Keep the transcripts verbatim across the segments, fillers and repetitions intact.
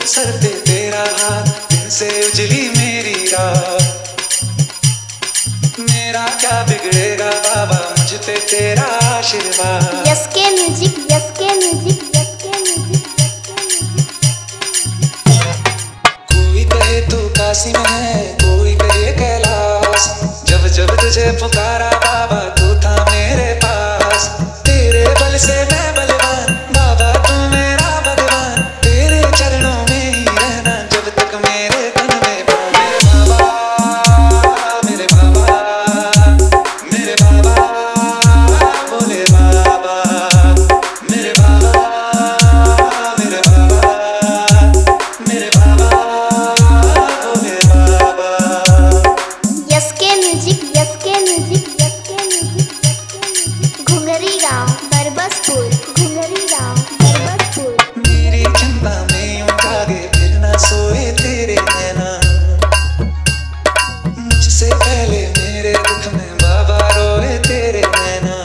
Sir पे तेरा हाथ, दिन से उजली मेरी रात। मेरा क्या बिगड़ेगा बाबा, मुझ पे तेरा आशीर्वाद। Yes K music, yes K music, yes K music, कोई कहे तू काशी में है, कोई कहे कैलाश। जब जब तुझे पुकारा बाबा तू था मेरे पास। तेरे बल से मैं बलवान बाबा, तू मेरा भगवान। तेरे चरणों में ही रहना जब तक मेरे तन में प्राण है। बाबा मेरे बाबा, मेरे बाबा भोले बाबा, मेरे बाबा, मेरे बाबा, मेरे बाबा Bhole Baba. Yes K music, yes K music, yes K music, Ghungri गांव बरबसपुर, घुंगरी गांव बरबसपुर। मेरी चिंता में यूं जागे फिर ना सोए तेरे नैना। मुझसे पहले मेरे दुख में बाबा रोए तेरे नैना।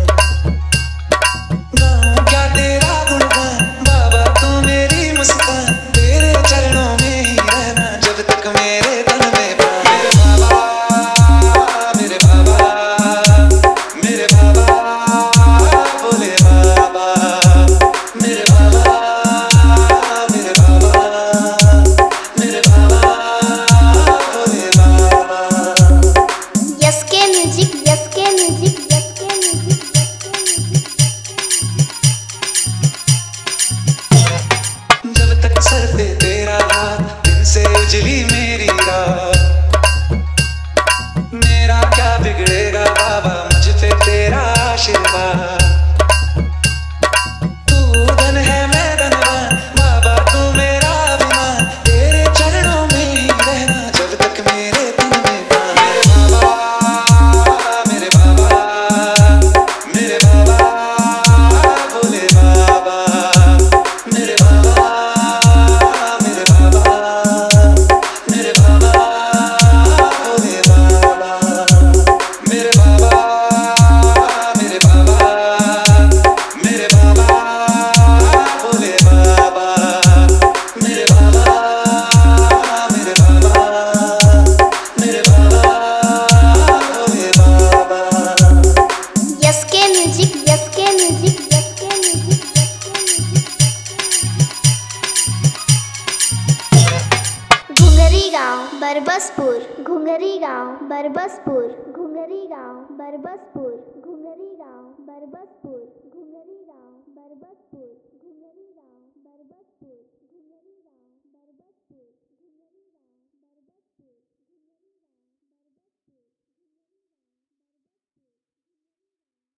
गाऊं क्या तेरा गुणगान बाबा, तू मेरी मुस्कान। तेरे चरणों में ही रहना जब तक मेरे तन में प्राण है। बाबा मेरे बाबा, मेरे बाबा भोले बाबा, मेरे बाबा, मेरे बाबा, मेरे बाबा Bhole Baba. Yes K music, yes K music, yes K music, जब तक सर पे तेरा हाथ, दिन से उजली मेरी रात। मेरा क्या बिगड़ेगा बाबा, मुझ पे तेरा आशीर्वाद। तू धन है मैं धनवान बाबा, तू मेरा अभिमान। तेरे चरणों में ही रहना जब तक मेरे तन में प्राण है। बाबा मेरे बाबा, मेरे बाबा भोले बाबा, मेरे बाबा, मेरे बाबा, मेरे बाबा भोले बाबा, मेरे बाबा, मेरे बाबा, मेरे बाबा भोले बाबा, मेरे बाबा, मेरे बाबा, मेरे बाबा Bhole Baba. Yes K music, yes K music, yes K music, Ghungri गांव बरबसपुर, घुंगरी गांव बरबसपुर, घुंगरी गांव बरबसपुर, घुंगरी गांव बरबसपुर, घुंगरी गांव बरबसपुर।